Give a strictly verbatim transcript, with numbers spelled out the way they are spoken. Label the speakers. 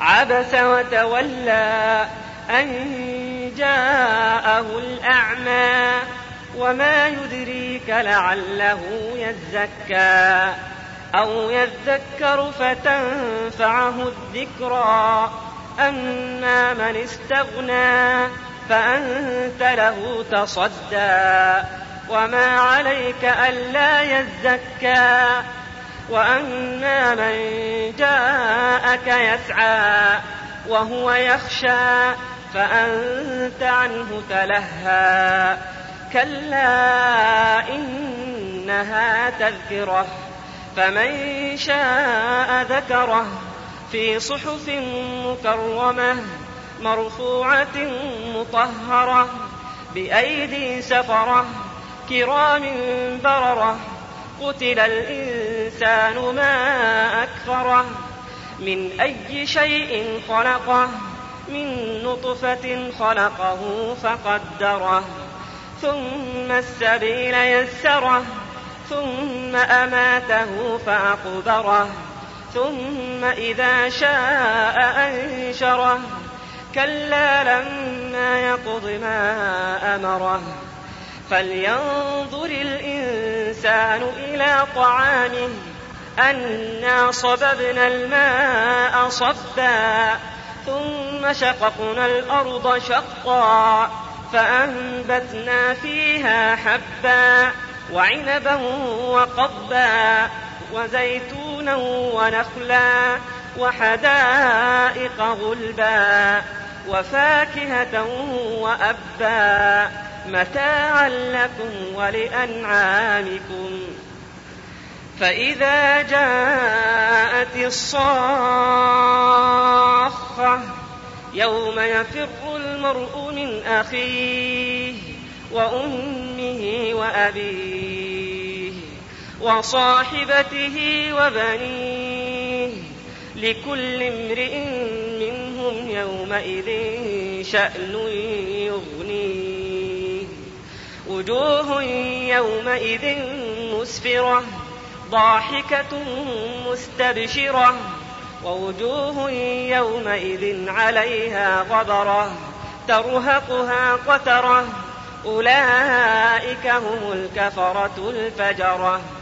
Speaker 1: عبس وتولى أن جاءه الأعمى وما يدريك لعله يزكى أو يذكر فتنفعه الذكرى أما من استغنى فأنت له تصدى وما عليك ألا يزكى وأما من جاءك يسعى وهو يخشى فأنت عنه تلهى كلا إنها تذكرة فمن شاء ذكره في صحف مكرمة مرفوعة مطهرة بأيدي سفرة كرام بررة قتل الإنسان ما أكفره من أي شيء خلقه من نطفة خلقه فقدره ثم السبيل يسره ثم أماته فأقبره ثم إذا شاء أنشره كلا لما يقض ما أمره فلينظر الإنسان إلى طعامه أنا صببنا الماء صبا ثم شققنا الأرض شقا فأنبتنا فيها حبا وعنبا وقضبا وزيتونا ونخلا وحدائق غلبا وفاكهة وأبا متاعا لكم ولأنعامكم فإذا جاءت الصاخة يوم يفر المرء من أخيه وأمه وأبيه وصاحبته وبنيه لكل امرئ منهم يومئذ شأن يغنيه وجوه يومئذ مسفرة ضاحكة مستبشرة ووجوه يومئذ عليها غبرة ترهقها قترة أولئك هم الكفرة الفجرة.